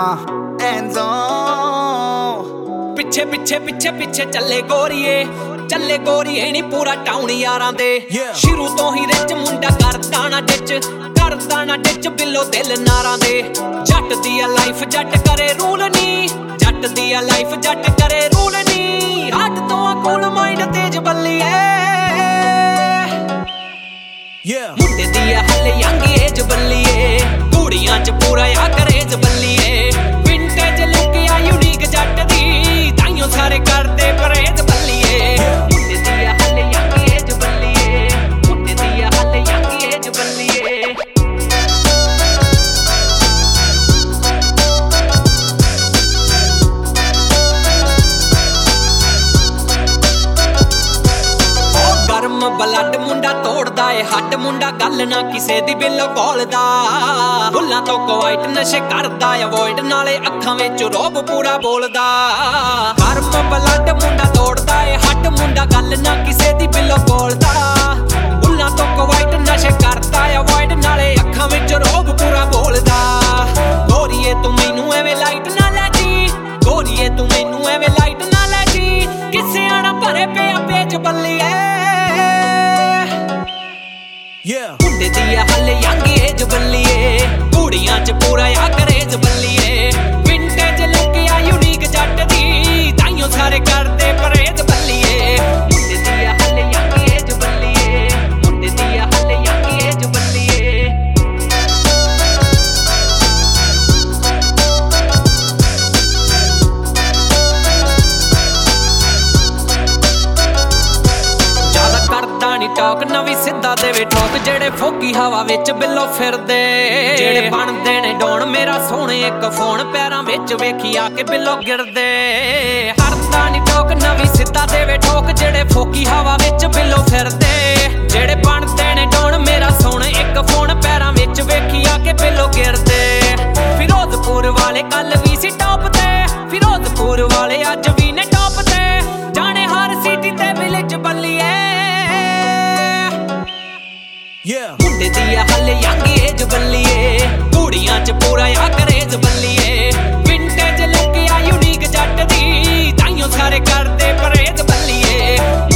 hands on ਪਿੱਛੇ ਪਿੱਛੇ ਪਿੱਛੇ ਪਿੱਛੇ ਚੱਲੇ ਗੋਰੀਏ ਨੀ ਪੂਰਾ ਟਾਊਨ ਯਾਰਾਂ ਦੇ ਸ਼ੁਰੂ ਤੋਂ ਹੀ ਰਿਚ ਮੁੰਡਾ ਕਰਦਾ ਨਾ ਡਿੱਚ ਬਿੱਲੋ ਦਿਲ ਨਾਰਾਂ ਦੇ ਜੱਟ ਦੀ ਆ ਲਾਈਫ ਜੱਟ ਕਰੇ ਰੂਲ ਨੀ ਜੱਟ ਦੀ ਆ ਲਾਈਫ ਜੱਟ ਕਰੇ ਰੂਲ ਨੀ ਹੱਟ ਤੋਂ ਆ ਕੋਲ ਮਾਈਂਡ ਤੇਜ ਬੱਲੀਏ ਮੁੰਡੇ ਦੀ ਆ ਹਲੇ ਯੰਗ ਏਜ ਬੱਲੀਏ ਕੁੜੀਆਂ ਚ ਪੂਰਾ ਆ ਕਰੇਜ ਬੱਲੀਏ ਵਿੰਟੇਜ ਲੁੱਕ ਆ ਯੂਨੀਕ ਜੱਟ ਦੀ ਤਾਈਓ ਸਾਰੇ ਕਰਦੇ ਪਰੇਜ ਬੱਲੀਏ ਮੁੰਡੇ ਦੀ ਆ ਹਲੇ ਯੰਗ ਏਜ ਬੱਲੀਏ ਮੁੰਡੇ ਦੀ ਆ ਹਲੇ ਯੰਗ ਏਜ ਬੱਲੀਏ ਬਲੱਡ ਮੁੰਡਾ ਤੋੜਦਾ ਏ ਹੱਡ ਮੁੰਡਾ ਗੱਲ ਨਾ ਕਿਸੇ ਦੀ ਬਿੱਲੋ ਬੋਲਦਾ ਬੁੱਲਾਂ ਤੋਂ ਕੁਆਇਟ ਨਸ਼ੇ ਕਰਦਾ ਅਵੋਇਡ ਨਾਲੇ ਅੱਖਾਂ ਵਿੱਚ ਰੋਬ ਪੂਰਾ ਬੋਲਦਾ ਗਰਮ ਬਲੱਡ ਮੁੰਡਾ ਤੋੜਦਾ ਏ ਹੱਡ ਮੁੰਡਾ ਗੱਲ ਨਾ ਕਿਸੇ ਦੀ ਬਿੱਲੋ ਬੋਲਦਾ ਬੁੱਲਾਂ ਤੋਂ ਕੁਆਇਟ ਨਸ਼ੇ ਕਰਦਾ ਅਵੋਇਡ ਨਾਲੇ ਅੱਖਾਂ ਵਿੱਚ ਰੋਬ ਪੂਰਾ ਬੋਲਦਾ ਗੋਰੀਏ ਤੂੰ ਮੈਨੂੰ ਐਵੇਂ ਲਾਈਟ ਨਾ ਲੈ ਜੀ ਗੋਰੀਏ ਤੂੰ ਮੈਨੂੰ ਐਵੇਂ ਲਾਈਟ ਨਾ ਲੈ ਜੀ ਕਿਸੇ ਆਣਾ ਭਰੇ ਪਿਆ ਪੇਜ ਬੱਲੀਏ ਮੁੰਡੇ ਦੀ ਆ ਹਲੇ ਯੰਗ ਏਜ ਬੱਲੀਏ ਕੁੜੀਆਂ ਚ ਪੂਰਾ ਆ ਕਰੇਜ ਬੱਲੀਏ ਵਿੰਟੇਜ ਲੁੱਕ ਆ ਯੂਨੀਕ ਜੱਟ ਦੀ ਤਾਈਓ ਸਾਰੇ ਕਰਦੇ ਪਰੇਜ ਬੱਲੀਏ ਮੁੰਡੇ ਦੀ ਆ ਹਲੇ ਯੰਗ ਏਜ ਬੱਲੀਏ ਮੁੰਡੇ ਦੀ ਆ ਹਲੇ ਯੰਗ ਏਜ ਬੱਲੀਏ ਜ਼ਿਆਦਾ ਕਰਦਾ ਨੀ ਟਾਕ ਨਵੀਂ ਸਿੱਧਾ ਦੇਵੇ ਠੋਕ ਜਿਹੜੇ ਫੋਕੀ ਹਵਾ ਵਿੱਚ ਬਿੱਲੋ ਫਿਰਦੇ ਜਿਹੜੇ ਬਣਦੇ ਨੇ ਡੋਣ ਮੇਰਾ ਸੋਹਣੇ ਇੱਕ ਫੋਨ ਪੈਰਾਂ ਵਿੱਚ ਵੇਖੀ ਆ ਕੇ ਬਿੱਲੋ ਗਿਰਦੇ ਹਰਦਾ ਨੀ ਟੋਕ ਨਵੀਂ ਸਿੱਧਾ ਦੇਵੇ ਠੋਕ ਜਿਹੜੇ ਫੋਕੀ ਹਵਾ ਵਿੱਚ ਬਿੱਲੋ ਫਿਰਦੇ ਜਿਹੜੇ ਬਣਦੇ ਨੇ ਡੋਣ ਮੇਰਾ ਸੋਹਣੇ ਇੱਕ ਫੋਨ ਪੈਰਾਂ ਵਿੱਚ ਵੇਖੀ ਆ ਕੇ ਬਿੱਲੋ ਗਿਰਦੇ ਫਿਰੋਜ਼ਪੁਰ ਵਾਲੇ ਕੱਲ ਵੀ ਸੀ ਟੌਪ ਤੇ ਫਿਰੋਜ਼ਪੁਰ ਵਾਲੇ ਅੱਜ ਵੀ ਨੇ ਟੌਪ ਤੇ ਜਾਣੇ ਹਰ ਸਿਟੀ ਤੇ ਵਿਲੇਜ ਬੱਲੀਏ ਮੁੰਡੇ ਦੀ ਆ ਹਲੇ ਯੰਗ ਏਜ ਬੱਲੀਏ ਕੁੜੀਆਂ ਚ ਪੂਰਾ ਆ ਕਰੇਜ ਬੱਲੀਏ ਵਿੰਟੇਜ ਲੁੱਕ ਆ ਯੂਨੀਕ ਜੱਟ ਦੀ ਤਾਈਓ ਸਾਰੇ ਕਰਦੇ ਪਰੇਜ ਬੱਲੀਏ